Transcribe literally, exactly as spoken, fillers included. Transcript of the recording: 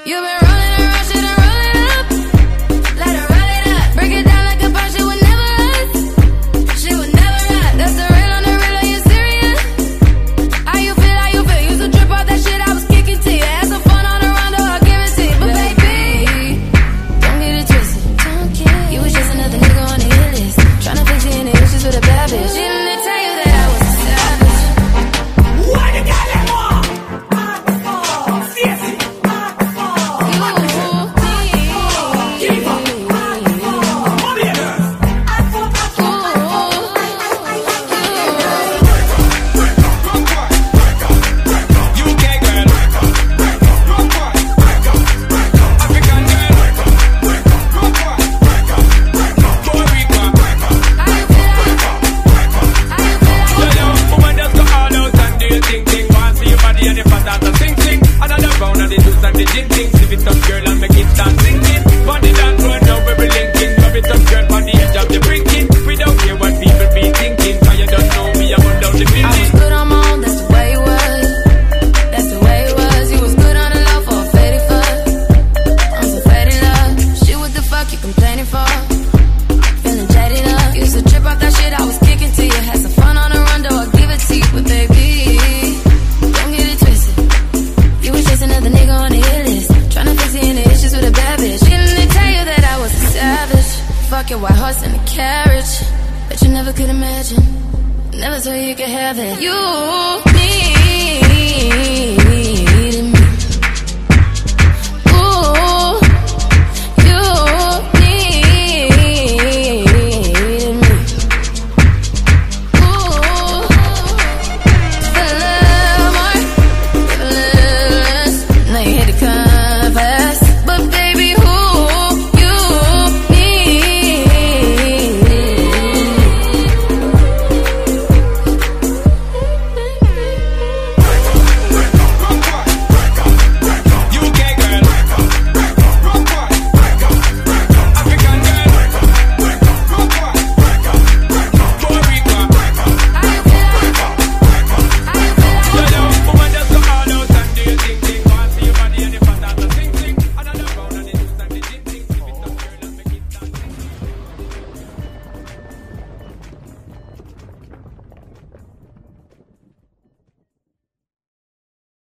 You've been rolling around, should've roll it up. Let her roll it up. Break it down like a punch, she would never us. She would never us. That's the real on the real, are you serious? How you feel, how you feel? Used to trip off that shit I was kicking to you. Had some fun on the rondo, I'll give it to you. But baby, don't get it twisted. Don't get You was just another nigga on the hit list. Tryna fix your inner issues with a bad bitch. Didn't they tell you that I was a savage? What the got them on? Fucking white horse in a carriage, but you never could imagine. Never thought you could have it. You need